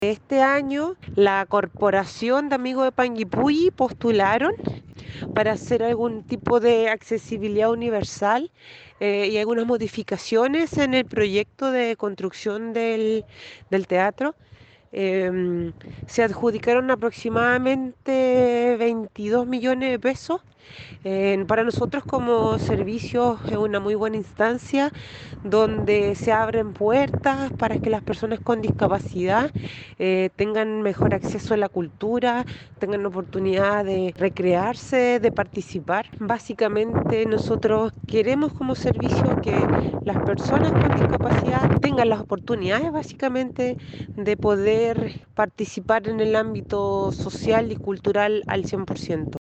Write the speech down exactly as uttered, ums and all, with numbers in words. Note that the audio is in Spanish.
Este año la Corporación de Amigos de Panguipulli postularon para hacer algún tipo de accesibilidad universal eh, y algunas modificaciones en el proyecto de construcción del, del teatro. Em, se adjudicaron aproximadamente veintidós millones de pesos. Eh, para nosotros como servicio es una muy buena instancia donde se abren puertas para que las personas con discapacidad eh, tengan mejor acceso a la cultura, tengan oportunidad de recrearse, de participar. Básicamente nosotros queremos como servicio que las personas con discapacidad tengan las oportunidades básicamente de poder participar en el ámbito social y cultural al cien por ciento.